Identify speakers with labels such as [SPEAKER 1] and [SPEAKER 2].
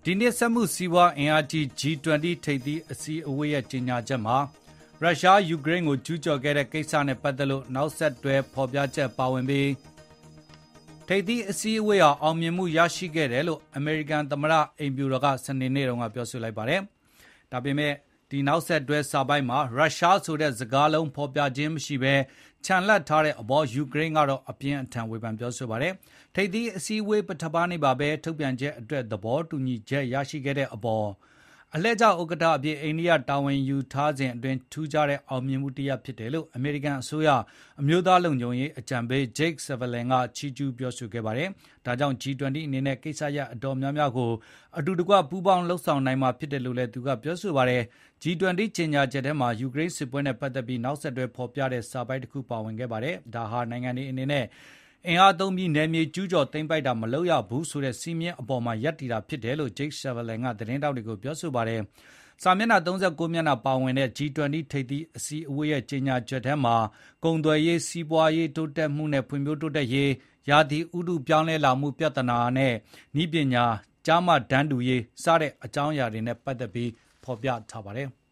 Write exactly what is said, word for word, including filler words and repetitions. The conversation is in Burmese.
[SPEAKER 1] ဒီနှစ်စက်မှုစီးပွားအင်အားကြီး ဂျီ ၂၀ ထိပ်သီးအစည်းအဝေးရဲ့ကြေညာချက်မှာရုရှားယူကရိန်းကိုကျူးကျော်ခဲ့တဲ့ကိစ္စနဲ့ပတ်သက်လို့နောက်ဆက်တွဲဖော်ပြချက်ပါဝင်ပြီးထိပ်သီးအစည်းအဝေးဟာအောင်မြင်မှုရရှိခဲ့တယ်လို့အမေရိကန်သမ္မတအိမ်ဖြူတော်ကစနေနေ့တုန်းကပြောဆိုလိုက်ပါတယ်။ဒါပေမဲ့ဒီနောက်ဆက်တွဲစာပိုက်မှာရုရှားဆိုတဲ့စကားလုံးဖော်ပြခြင်းမရှိဘဲခြံလှပ်ထားတဲ့အပေါ်ယူကရိန်းကတော့အပြင်းအထန်ဝေဖန်ပြောဆိုပါတယ်။ထိပ်သီးအစည်းအဝေးပထမနေ့ပါပဲထုတ်ပြန်ချက်အတွက်သဘောတူညီချက်ရရှိခဲ့တဲ့အပေါ်အလှည့်ကျဥက္ကဋ္ဌအဖြစ်အိန္ဒိယတာဝန်ယူထားစဉ်အတွင်းထူးခြားတဲ့အောင်မြင်မှုတစ်ရပ်ဖြစ်တယ်လို့အမေရိကန်အစိုးရအမျိုးသားလုံခြုံရေးအကြံပေး Jake Sullivan ကချီးကျူးပြောဆိုခဲ့ပါတယ်။ဒါကြောင့် ဂျီ ၂၀ အနေနဲ့ကိစ္စရပ်အတော်များများကိုအတူတကွပူးပေါင်းလှုပ်ဆောင်နိုင်မှာဖြစ်တယ်လို့လည်းသူကပြောဆိုပါတယ်။ ဂျီ ၂၀ ကြေညာချက်ထဲမှာယူကရိန်းစစ်ပွဲနဲ့ပတ်သက်ပြီးနောက်ဆက်တွဲဖော်ပြတဲ့စာပိုဒ်တစ်ခုပါဝင်ခဲ့ပါတယ်။ဒါဟာနိုင်ငံတွေအနေနဲ့အင်အားသုံးပြီးနယ်မြေကျူးကျော်သိမ်းပိုက်တာမလုပ်ရဘူးဆိုတဲ့စည်းမျဉ်းအပေါ်မှာရပ်တည်တာဖြစ်တယ်လို့ Jake Sullivan ကသတင်းတောက်တွေကိုပြောဆိုပါတယ်။စာမျက်နှာသုံးဆယ့်ကိုမျက်နှာပါဝင်တဲ့ ဂျီ ၂၀ ထိပ်သီးအစည်းအဝေးရဲ့ကြေညာချက်ထဲမှာကုန်သွယ်ရေးစီးပွားရေးတိုးတက်မှုနဲ့ဖွံ့ဖြိုးတိုးတက်ရေးရာသီဥတုပြောင်းလဲလာမှုပြဿနာနဲ့နည်းပညာကျားမတန်းတူရေးစတဲ့အကြောင်းအရာတွေနဲ့ပတ်သက်ပြီးဖော်ပြထားပါတယ်။